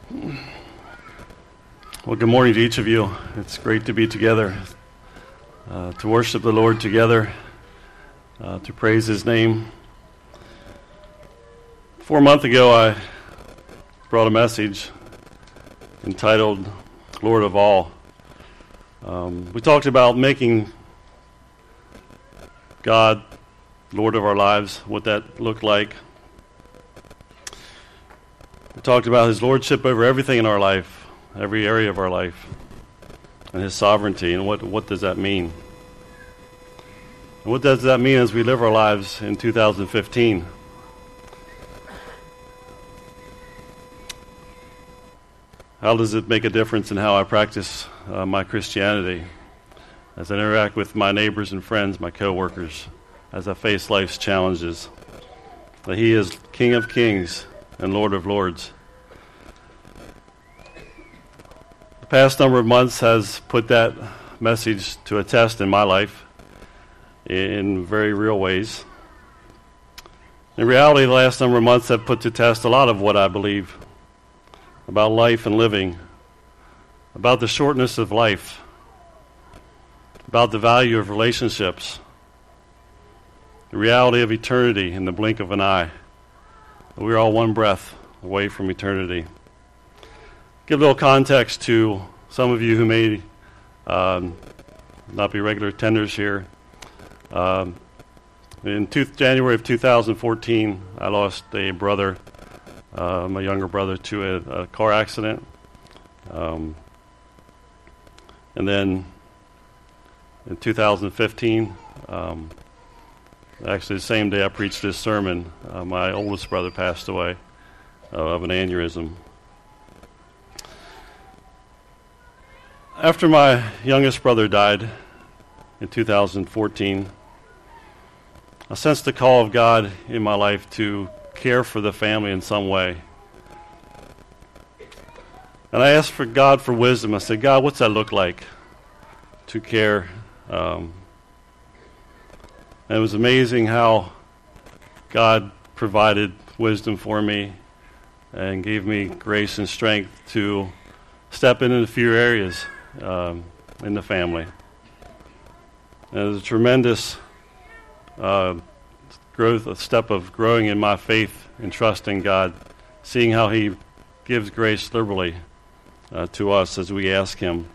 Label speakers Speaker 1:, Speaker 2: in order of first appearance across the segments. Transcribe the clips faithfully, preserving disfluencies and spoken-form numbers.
Speaker 1: Well, good morning to each of you. It's great to be together, uh, to worship the Lord together, uh, to praise His name. Four months ago, I brought a message entitled Lord of All. Um, we talked about making God Lord of our lives, what that looked like. We talked about His lordship over everything in our life, every area of our life, and His sovereignty, and what, what does that mean? And what does that mean as we live our lives in two thousand fifteen? How does it make a difference in how I practice uh, my Christianity, as I interact with my neighbors and friends, my co-workers, as I face life's challenges? That He is King of Kings and Lord of Lords. The past number of months has put that message to a test in my life in very real ways. In reality, the last number of months have put to test a lot of what I believe about life and living, about the shortness of life, about the value of relationships, the reality of eternity in the blink of an eye. We're all one breath away from eternity. Give a little context to some of you who may um, not be regular attenders here. Um, in two, January of two thousand fourteen, I lost a brother, uh, my younger brother, to a, a car accident. Um, and then in two thousand fifteen, um, actually the same day I preached this sermon, uh, my oldest brother passed away uh, of an aneurysm. After my youngest brother died in two thousand fourteen, I sensed the call of God in my life to care for the family in some way. And I asked for God for wisdom. I said, God, what's that look like to care? Um, and it was amazing how God provided wisdom for me and gave me grace and strength to step into a few areas um, in the family. And it was a tremendous uh, growth, a step of growing in my faith and trusting God, seeing how He gives grace liberally uh, to us as we ask Him.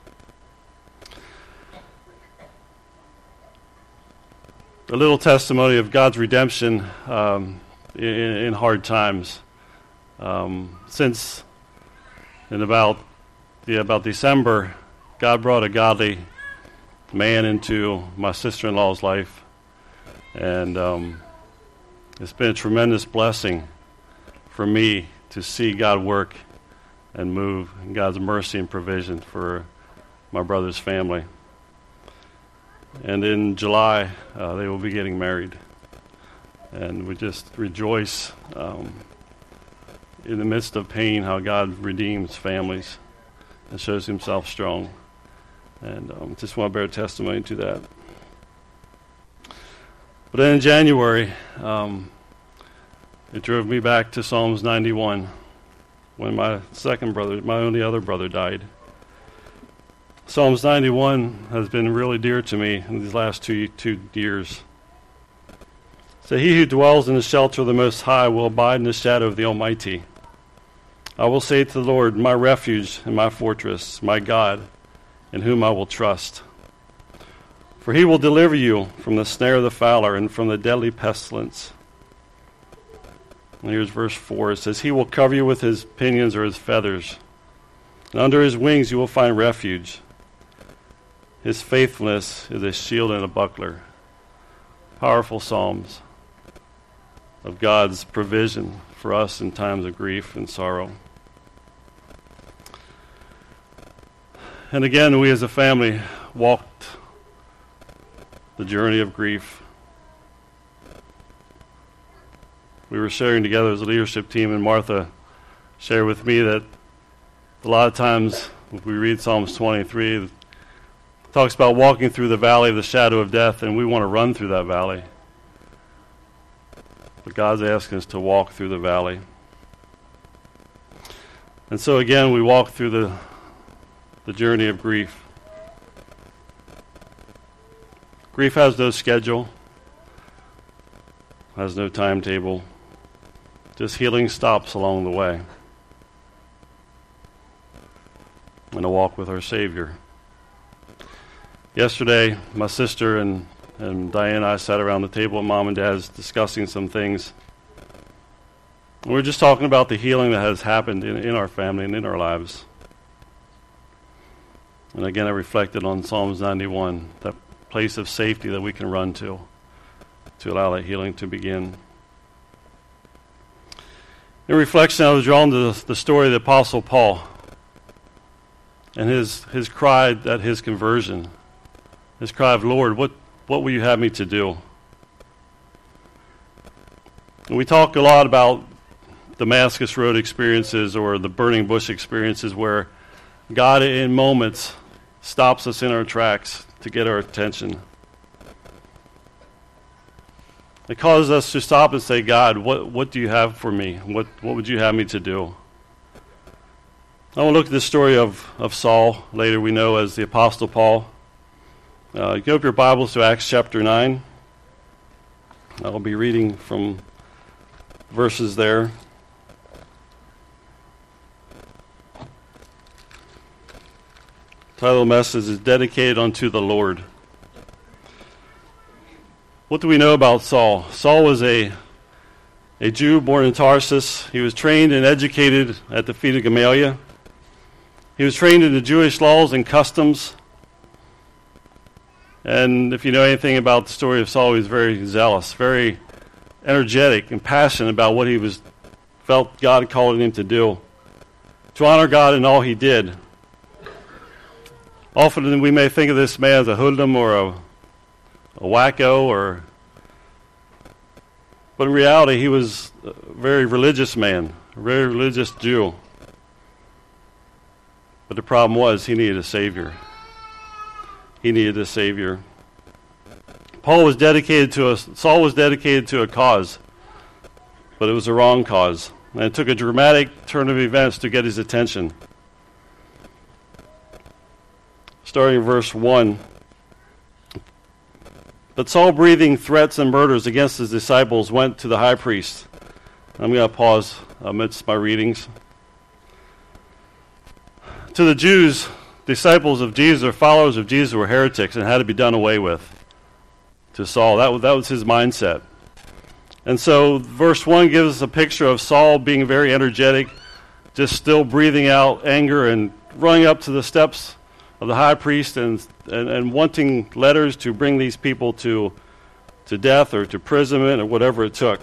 Speaker 1: A little testimony of God's redemption um, in, in hard times. Um, since in about yeah, about December, God brought a godly man into my sister-in-law's life, and um, it's been a tremendous blessing for me to see God work and move in God's mercy and provision for my brother's family. And in July, uh, they will be getting married. And we just rejoice um, in the midst of pain how God redeems families and shows Himself strong. And um, just want to bear testimony to that. But then in January, um, it drove me back to Psalms ninety-one when my second brother, my only other brother, died. Psalms ninety-one has been really dear to me in these last two two years. So he who dwells in the shelter of the Most High will abide in the shadow of the Almighty. I will say to the Lord, my refuge and my fortress, my God, in whom I will trust. For He will deliver you from the snare of the fowler and from the deadly pestilence. And here's verse four. It says, He will cover you with His pinions or His feathers, and under His wings you will find refuge. His faithfulness is a shield and a buckler. Powerful psalms of God's provision for us in times of grief and sorrow. And again, we as a family walked the journey of grief. We were sharing together as a leadership team, and Martha shared with me that a lot of times when we read Psalms twenty-three, it talks about walking through the valley of the shadow of death, and we want to run through that valley. But God's asking us to walk through the valley. And so again, we walk through the, the journey of grief. Grief has no schedule, has no timetable. Just healing stops along the way. And a walk with our Savior. Yesterday, my sister and, and Diane and I sat around the table at Mom and Dad's discussing some things. We were just talking about the healing that has happened in, in our family and in our lives. And again, I reflected on Psalms ninety-one, that place of safety that we can run to, to allow that healing to begin. In reflection, I was drawn to the, the story of the Apostle Paul and his his cry at his conversion, his cry of, Lord, what, what will you have me to do? And we talk a lot about Damascus Road experiences or the burning bush experiences where God in moments stops us in our tracks to get our attention. It causes us to stop and say, God, what, what do you have for me? What, what would you have me to do? I want to look at the story of, of Saul, later we know as the Apostle Paul. Uh, you open your Bibles to Acts chapter nine. I'll be reading from verses there. The title of the message is Dedicated Unto the Lord. What do we know about Saul? Saul was a, a Jew born in Tarsus. He was trained and educated at the feet of Gamaliel. He was trained in the Jewish laws and customs. And if you know anything about the story of Saul, he was very zealous, very energetic and passionate about what he was felt God calling him to do, to honor God in all he did. Often we may think of this man as a hoodlum or a, a wacko, or, but in reality he was a very religious man, a very religious Jew. But the problem was he needed a Savior. He needed a Savior. Paul was dedicated to a, Saul was dedicated to a cause, but it was a wrong cause. And it took a dramatic turn of events to get his attention. Starting in verse one. But Saul, breathing threats and murders against his disciples, went to the high priest. I'm going to pause amidst my readings. To the Jews, disciples of Jesus or followers of Jesus were heretics and had to be done away with. To Saul, that was, that was his mindset. And so verse one gives us a picture of Saul being very energetic, just still breathing out anger and running up to the steps of the high priest and, and, and wanting letters to bring these people to, to death or to imprisonment or whatever it took.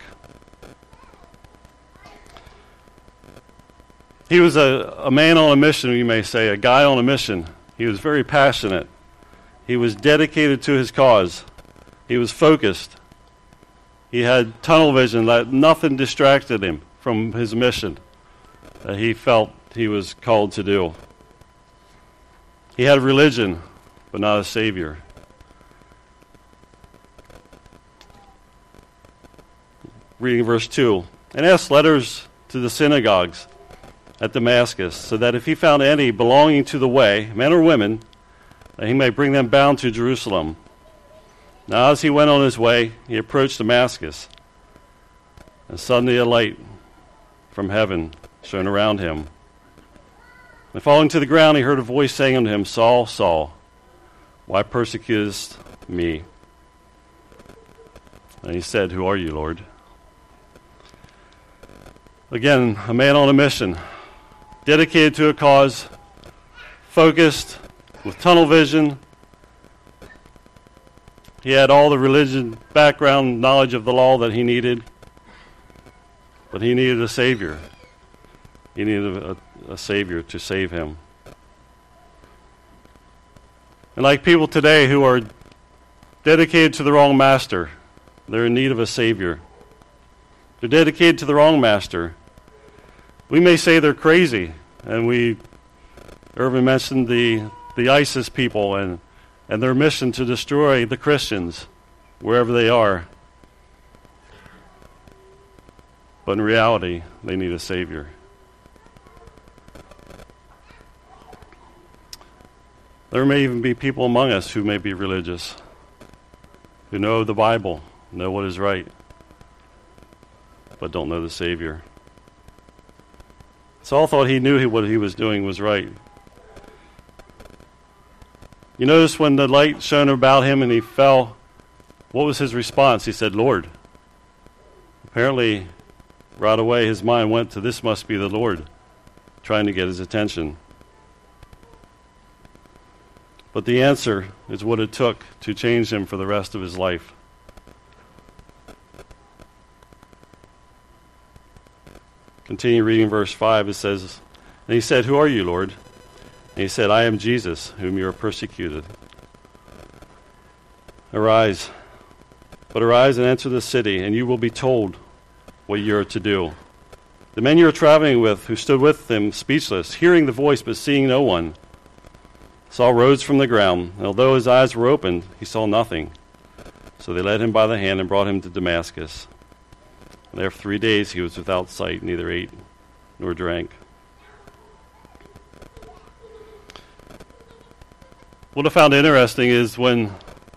Speaker 1: He was a, a man on a mission, you may say, a guy on a mission. He was very passionate. He was dedicated to his cause. He was focused. He had tunnel vision that nothing distracted him from his mission that he felt he was called to do. He had religion, but not a Savior. Reading verse two. And asked letters to the synagogues at Damascus, so that if he found any belonging to the way, men or women, that he may bring them bound to Jerusalem. Now as he went on his way, he approached Damascus, and suddenly a light from heaven shone around him. And falling to the ground, he heard a voice saying unto him, Saul, Saul, why persecutest me? And he said, Who are you, Lord? Again, a man on a mission, dedicated to a cause, focused, with tunnel vision. He had all the religion background knowledge of the law that he needed, but he needed a Savior. He needed a, a Savior to save him. And like people today who are dedicated to the wrong master, they're in need of a Savior. They're dedicated to the wrong master. We may say they're crazy, and we, Irvin mentioned the, the ISIS people and, and their mission to destroy the Christians wherever they are. But in reality, they need a Savior. There may even be people among us who may be religious, who know the Bible, know what is right, but don't know the Savior. Saul thought he knew what he was doing was right. You notice when the light shone about him and he fell, what was his response? He said, Lord. Apparently, right away his mind went to, this must be the Lord, trying to get his attention. But the answer is what it took to change him for the rest of his life. Continue reading verse five. It says, and he said, who are you, Lord? And he said, I am Jesus, whom you are persecuted. Arise, but arise and enter the city, and you will be told what you are to do. The men you are traveling with, who stood with them speechless, hearing the voice but seeing no one, Saul rose from the ground, and although his eyes were opened, he saw nothing. So they led him by the hand and brought him to Damascus. And there for three days he was without sight, neither ate nor drank. What I found interesting is when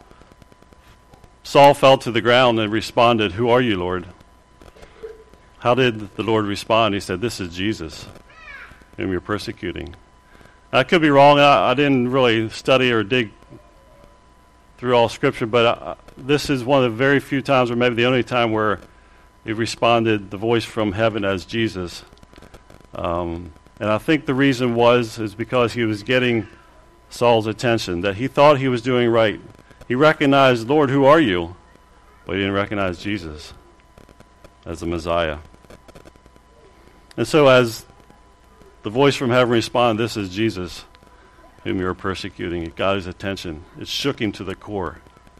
Speaker 1: Saul fell to the ground and responded, who are you, Lord? How did the Lord respond? He said, this is Jesus, whom you're persecuting. I could be wrong. I, I didn't really study or dig through all Scripture, but I, this is one of the very few times, or maybe the only time, where he responded, the voice from heaven, as Jesus. Um, and I think the reason was is because he was getting Saul's attention, that he thought he was doing right. He recognized, Lord, who are you? But he didn't recognize Jesus as the Messiah. And so as the voice from heaven responded, this is Jesus, whom you are persecuting, it got his attention. It shook him to the core.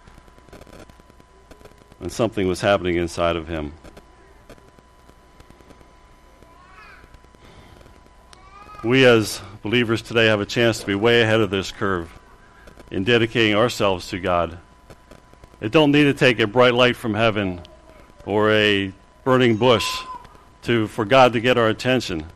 Speaker 1: And something was happening inside of him. We as believers today have a chance to be way ahead of this curve in dedicating ourselves to God. It don't need to take a bright light from heaven or a burning bush to for God to get our attention.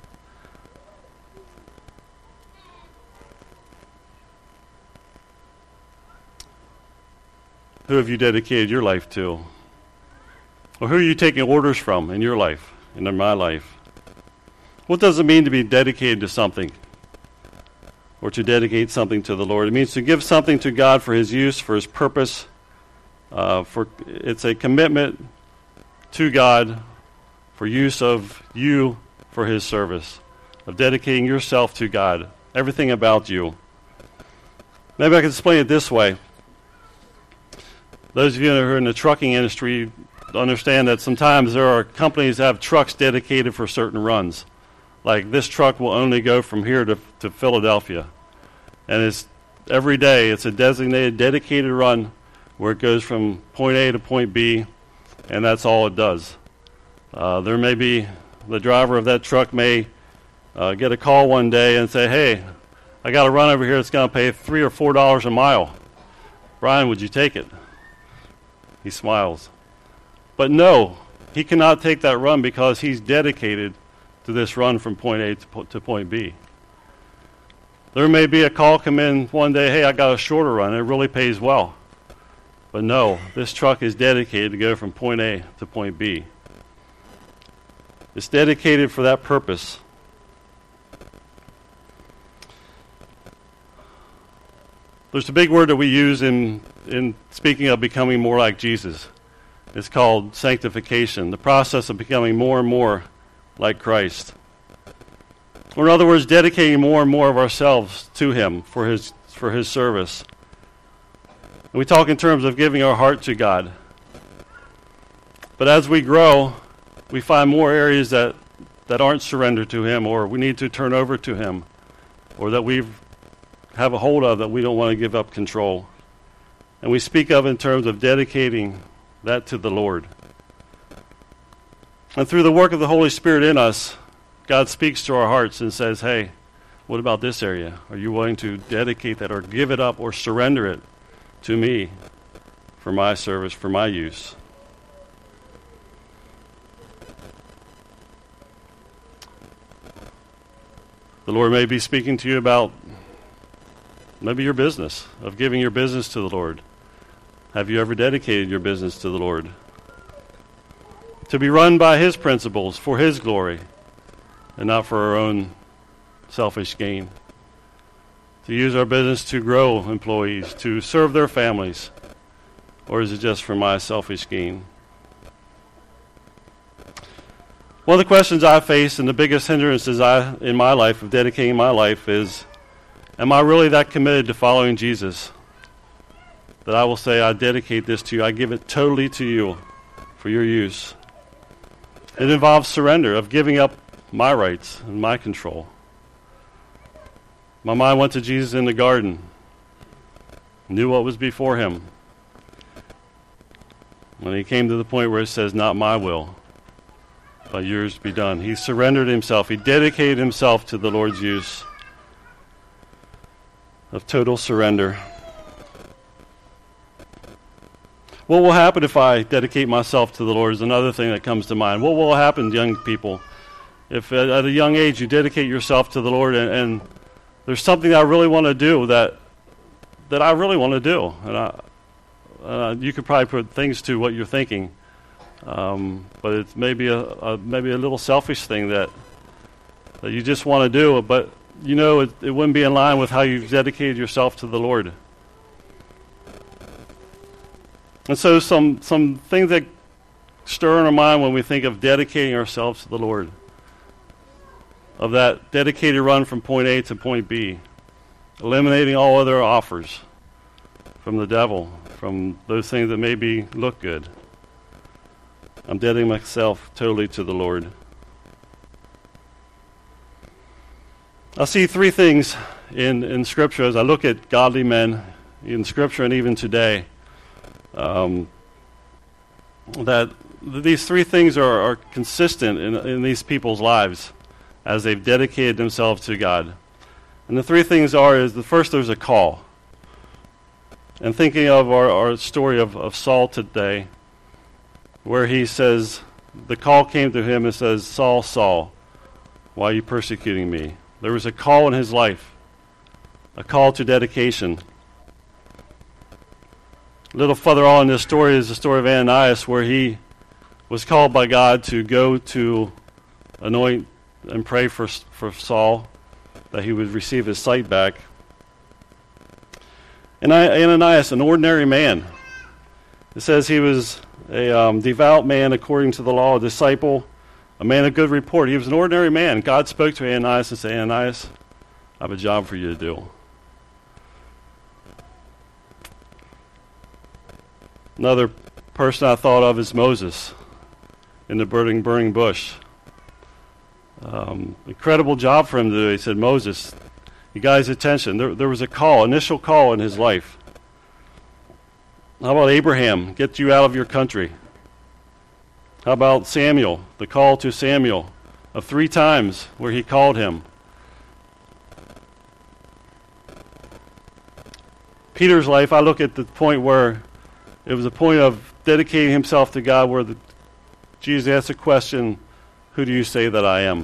Speaker 1: Who have you dedicated your life to? Or who are you taking orders from in your life, and in my life? What does it mean to be dedicated to something? Or to dedicate something to the Lord? It means to give something to God for his use, for his purpose. Uh, for it's a commitment to God for use of you for his service, of dedicating yourself to God, everything about you. Maybe I can explain it this way. Those of you who are in the trucking industry understand that sometimes there are companies that have trucks dedicated for certain runs. Like this truck will only go from here to, to Philadelphia. And it's every day it's a designated, dedicated run where it goes from point A to point B, and that's all it does. Uh, there may be, the driver of that truck may uh, get a call one day and say, hey, I got a run over here that's going to pay three or four dollars a mile. Brian, would you take it? He smiles. But no, he cannot take that run because he's dedicated to this run from point A to, po- to point B. There may be a call come in one day, hey, I got a shorter run, it really pays well. But no, this truck is dedicated to go from point A to point B. It's dedicated for that purpose. There's a big word that we use in, in speaking of becoming more like Jesus. It's called sanctification, the process of becoming more and more like Christ. Or in other words, dedicating more and more of ourselves to him for his for his service. And we talk in terms of giving our heart to God. But as we grow, we find more areas that, that aren't surrendered to him, or we need to turn over to him, or that we have a hold of that we don't want to give up control. And we speak of in terms of dedicating that to the Lord. And through the work of the Holy Spirit in us, God speaks to our hearts and says, hey, what about this area? Are you willing to dedicate that or give it up or surrender it to me for my service, for my use? The Lord may be speaking to you about Maybe your business, of giving your business to the Lord. Have you ever dedicated your business to the Lord? To be run by His principles for His glory and not for our own selfish gain. To use our business to grow employees, to serve their families, or is it just for my selfish gain? One of the questions I face and the biggest hindrances I in my life of dedicating my life is, am I really that committed to following Jesus that I will say, I dedicate this to you, I give it totally to you for your use? It involves surrender, of giving up my rights and my control. My mind went to Jesus in the garden, knew what was before him. When he came to the point where it says, not my will, but yours be done. He surrendered himself. He dedicated himself to the Lord's use of total surrender. What will happen if I dedicate myself to the Lord is another thing that comes to mind. What will happen, young people, if at, at a young age you dedicate yourself to the Lord and, and there's something I really want to do that that I really want to do? And I, uh, you could probably put things to what you're thinking, um, but it's maybe a, a maybe a little selfish thing that that you just want to do, but you know it, it wouldn't be in line with how you've dedicated yourself to the Lord. And so some, some things that stir in our mind when we think of dedicating ourselves to the Lord, of that dedicated run from point A to point B, eliminating all other offers from the devil, from those things that maybe look good. I'm dedicating myself totally to the Lord. I see three things in, in Scripture as I look at godly men in Scripture and even today. Um, that these three things are, are consistent in, in these people's lives as they've dedicated themselves to God. And the three things are, is the first, there's a call. And thinking of our, our story of, of Saul today, where he says, the call came to him and says, Saul, Saul, why are you persecuting me? There was a call in his life, a call to dedication. A little further on in this story is the story of Ananias, where he was called by God to go to anoint and pray for, for Saul, that he would receive his sight back. And Ananias, an ordinary man, it says he was a um, devout man according to the law, a disciple, a man of good report. He was an ordinary man. God spoke to Ananias and said, Ananias, I have a job for you to do. Another person I thought of is Moses in the burning, burning bush. Um, incredible job for him to do. He said, Moses, he got his attention. There, there was a call, initial call in his life. How about Abraham? Get you out of your country. How about Samuel? The call to Samuel of three times where he called him. Peter's life, I look at the point where it was a point of dedicating himself to God, where the, Jesus asked the question, who do you say that I am?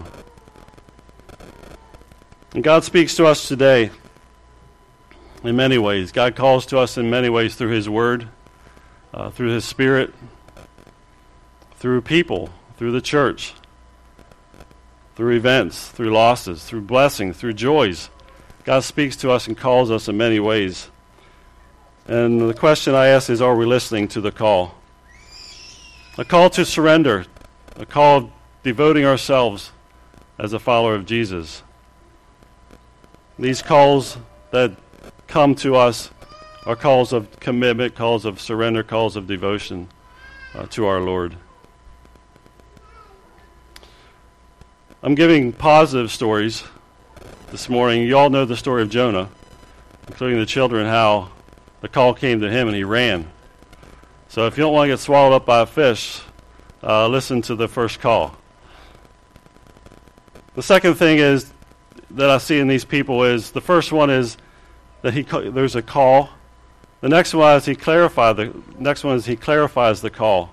Speaker 1: And God speaks to us today in many ways. God calls to us in many ways through His Word, uh, through His Spirit, through people, through the church, through events, through losses, through blessings, through joys. God speaks to us and calls us in many ways. And the question I ask is, are we listening to the call? A call to surrender, a call of devoting ourselves as a follower of Jesus. These calls that come to us are calls of commitment, calls of surrender, calls of devotion uh, to our Lord. I'm giving positive stories this morning. You all know the story of Jonah, including the children, how the call came to him and he ran. So if you don't want to get swallowed up by a fish, uh, listen to the first call. The second thing is that I see in these people is, the first one is that he there's a call. The next one is he clarified the next one is he clarifies the call.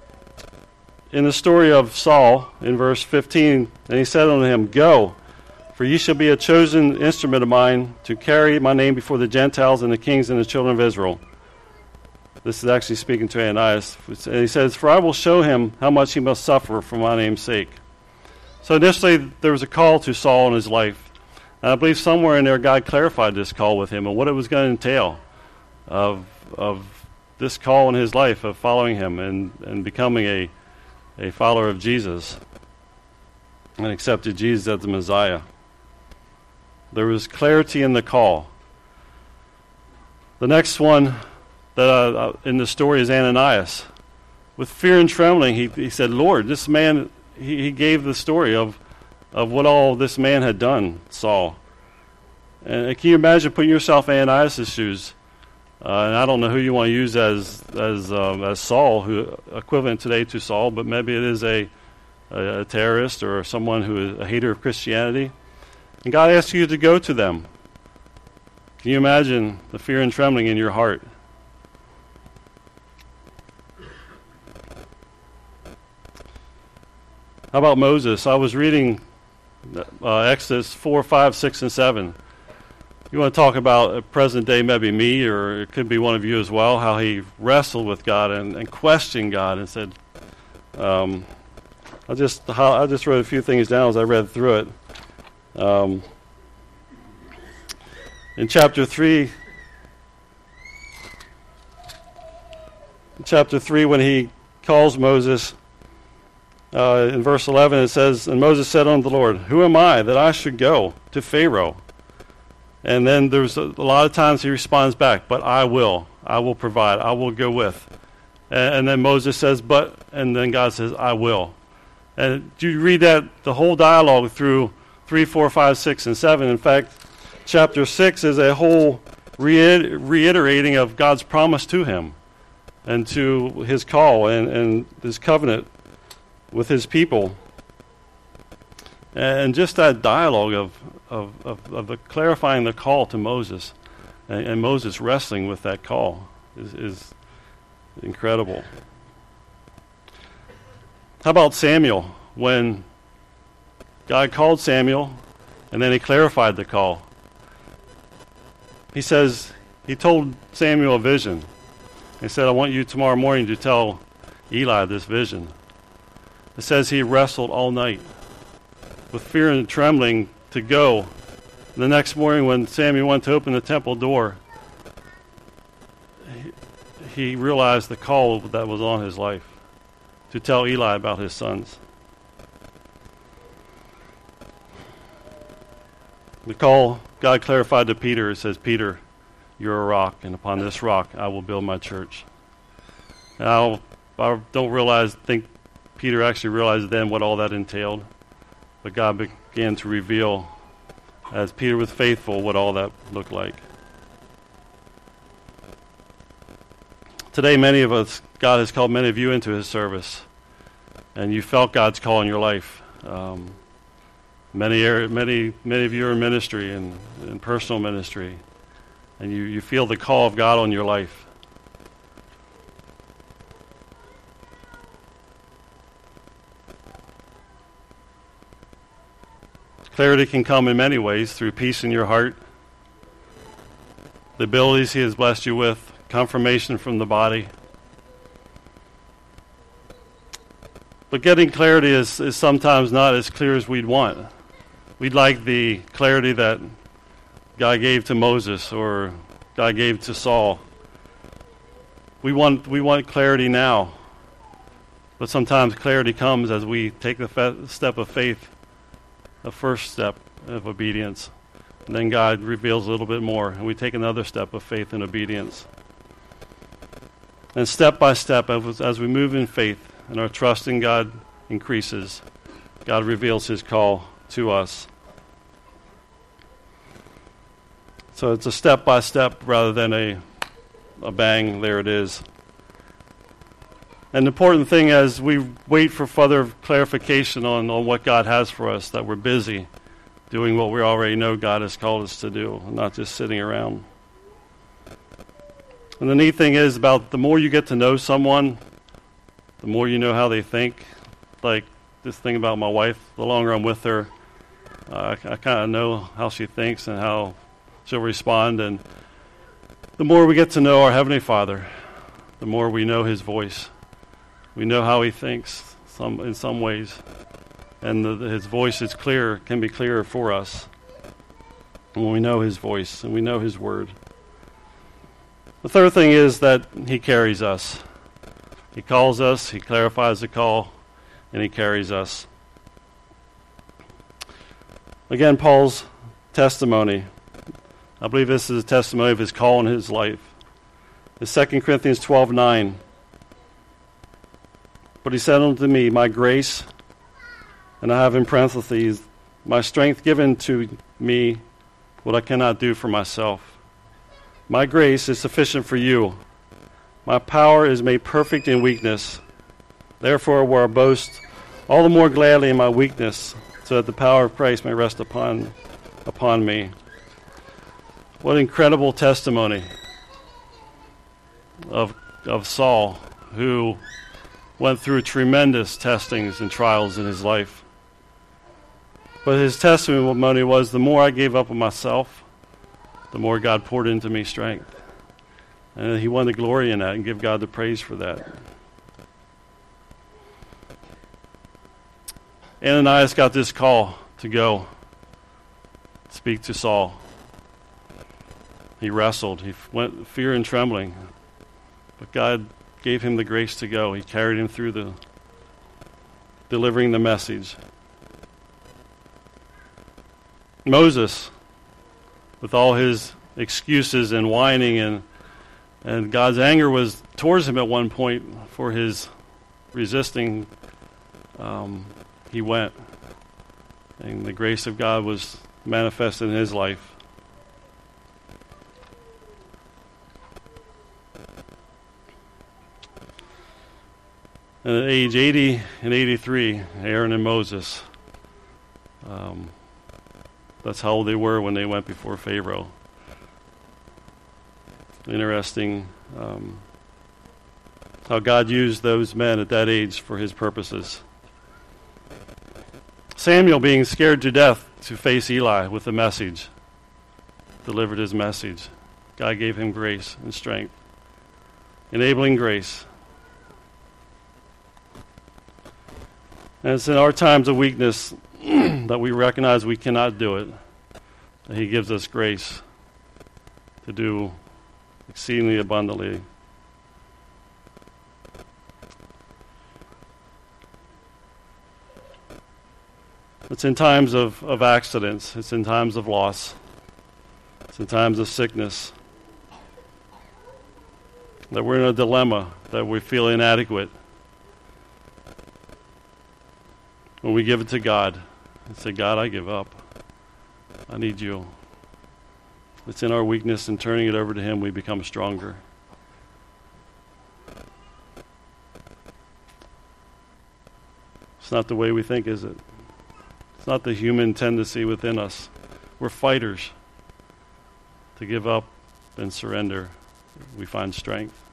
Speaker 1: In the story of Saul, in verse fifteen, and he said unto him, Go, For ye shall be a chosen instrument of mine to carry my name before the Gentiles and the kings and the children of Israel. This is actually speaking to Ananias. And he says, for I will show him how much he must suffer for my name's sake. So initially, there was a call to Saul in his life. And I believe somewhere in there, God clarified this call with him and what it was going to entail of of this call in his life of following him and, and becoming a, a follower of Jesus and accepted Jesus as the Messiah. There was clarity in the call. The next one that uh, in the story is Ananias. With fear and trembling, he, he said, Lord, this man, he, he gave the story of, of what all this man had done, Saul. And can you imagine putting yourself in Ananias' shoes? Uh, and I don't know who you want to use as as um, as Saul, who equivalent today to Saul, but maybe it is a, a, a terrorist or someone who is a hater of Christianity. And God asks you to go to them. Can you imagine the fear and trembling in your heart? How about Moses? I was reading uh, Exodus four, five, six, and seven. You want to talk about a present day, maybe me, or it could be one of you as well, how he wrestled with God and, and questioned God and said, um, I just I just wrote a few things down as I read through it. Um, in chapter three, in chapter three, when he calls Moses, uh, in verse eleven, it says, and Moses said unto the Lord, who am I that I should go to Pharaoh? And then there's a, a lot of times he responds back, but I will. I will provide. I will go with. And, and then Moses says, but, and then God says, I will. And you read that, the whole dialogue through three, four, five, six, and seven. In fact, chapter six is a whole reiter- reiterating of God's promise to him and to his call and, and his covenant with his people. And just that dialogue of of, of, of the clarifying the call to Moses and, and Moses wrestling with that call is, is incredible. How about Samuel? When God called Samuel and then he clarified the call. He says, he told Samuel a vision. He said, I want you tomorrow morning to tell Eli this vision. It says he wrestled all night with fear and trembling to go. The next morning when Samuel went to open the temple door, he, he realized the call that was on his life to tell Eli about his sons. The call God clarified to Peter. It says, Peter, you're a rock, and upon this rock I will build my church. Now, I don't realize, think Peter actually realized then what all that entailed. But God began to reveal, as Peter was faithful, what all that looked like. Today, many of us, God has called many of you into his service. And you felt God's call in your life. Um, many, many, many of you are in ministry and in personal ministry. And you, you feel the call of God on your life. Clarity can come in many ways, through peace in your heart, the abilities he has blessed you with, confirmation from the body. But getting clarity is, is sometimes not as clear as we'd want. We'd like the clarity that God gave to Moses or God gave to Saul. We want we want clarity now. But sometimes clarity comes as we take the fe- step of faith, the first step of obedience. And then God reveals a little bit more, and we take another step of faith and obedience. And step by step, as, as we move in faith and our trust in God increases, God reveals his call to us. So it's a step by step rather than a, a bang, there it is. And the important thing as we wait for further clarification on, on what God has for us, that we're busy doing what we already know God has called us to do, and not just sitting around. And the neat thing is about the more you get to know someone, the more you know how they think. Like this thing about my wife, the longer I'm with her, Uh, I, I kind of know how she thinks and how she'll respond. And the more we get to know our Heavenly Father, the more we know His voice. We know how He thinks some in some ways. And the, His voice is clear, can be clearer for us when we know His voice and we know His word. The third thing is that He carries us. He calls us, He clarifies the call, and He carries us. Again, Paul's testimony. I believe this is a testimony of his call in his life. The Second Corinthians twelve nine. But he said unto me, my grace, and I have in parentheses, my strength given to me, what I cannot do for myself. My grace is sufficient for you. My power is made perfect in weakness. Therefore, where I boast all the more gladly in my weakness, so that the power of Christ may rest upon upon me. What incredible testimony of of Saul, who went through tremendous testings and trials in his life. But his testimony was, the more I gave up on myself, the more God poured into me strength. And he wanted to glory in that and give God the praise for that. Ananias got this call to go speak to Saul. He wrestled. He went fear and trembling. But God gave him the grace to go. He carried him through the delivering the message. Moses, with all his excuses and whining, and and God's anger was towards him at one point for his resisting, um, he went. And the grace of God was manifested in his life. And at age eighty and eighty-three, Aaron and Moses, um, that's how old they were when they went before Pharaoh. Interesting um, how God used those men at that age for his purposes. Samuel, being scared to death to face Eli with the message, delivered his message. God gave him grace and strength, enabling grace. And it's in our times of weakness that we recognize we cannot do it, that he gives us grace to do exceedingly abundantly. It's in times of, of accidents. It's in times of loss. It's in times of sickness that we're in a dilemma, that we feel inadequate. When we give it to God and say, God, I give up. I need you. It's in our weakness and turning it over to him we become stronger. It's not the way we think, is it? It's not the human tendency within us. We're fighters. To give up and surrender, we find strength.